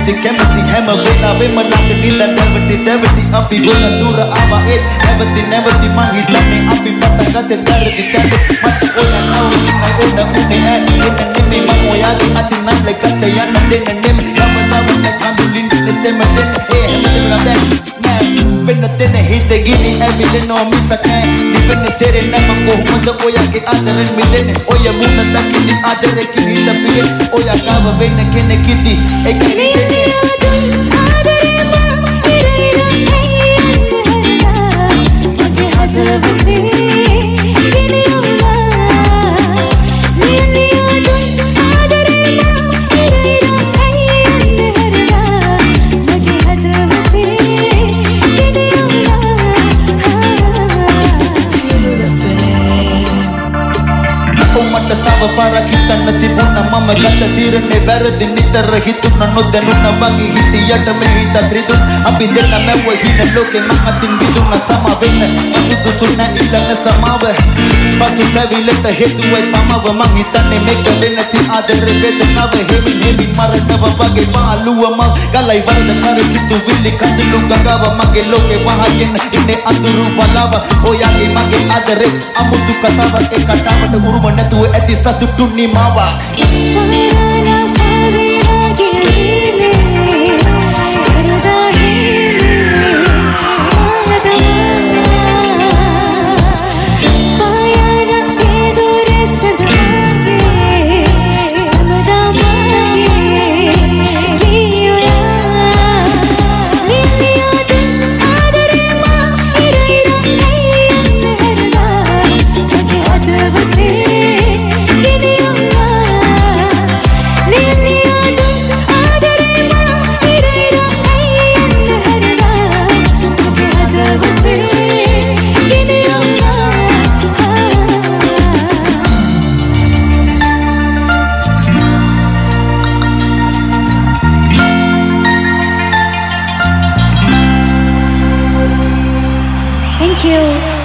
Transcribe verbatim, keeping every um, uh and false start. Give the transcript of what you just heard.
කැමති කැමති හැම වෙලාවෙම ළඟ නිදා නැවටි දැවටි අපි බොන දුර ආවා ඒ නැවති නැවති මං හිතන්නේ අපි පටන් ගත්තේ දැරදි දැරදි මට ඔය නව ඉන්නයි ඔන්න උනේ ඈ එන්න නෙමෙයි මං ඔයාගේ අතින් නැල්ලකට යන්න දෙන්න නෙමෙයි නවතවන්න කඳුලින් දෙතෙම දෙන්න ඒ හැමදේම දැන් නෑ වෙන්න දෙන්න හිත ගිනි ඇවිලෙනෝ මිසක් නෑ නිවෙන්න තේරෙන්නේ මං කොහොමද ඔයාගේ ආදරෙන් මිදෙන්නේ ඔය මුණ දකින්න ආදරේ කිරිත පියේ ඔයා ගාව වෙන්න කෙනෙක් ඉති ඒක නිදෙන්නේ පාරක් හිතන්න තිබුණා මම ගත තීරණේ වැරදි නිතර හිතුණා නොදැනුණා වගේ හිටියට මේ හිත ත්‍රිදුන් අපි දෙන්න මැව්ව හින ලෝකේ මං අතින් විදුණා සම වෙන්න සුදුසු නැ ඉල්ලන සමාව පසු තැවිලට හේතුවයි තමව මං හිතන්නේ මේක වෙනති ආදර වේදනාව හේමි හේමි මරණව වගේ මාළුවම ගලයි වරද කර සිතුවිලි කඳුළු ගඟව මගේ ලෝකේ වහගෙන ඉන්නේ අඳුරු බලාව ඔයාගේ මගේ ආදරේ අමුතු කතාවක් ඒ කතාවට උරුම නැතුව ඇති සතුටු නිමාවක් Thank you.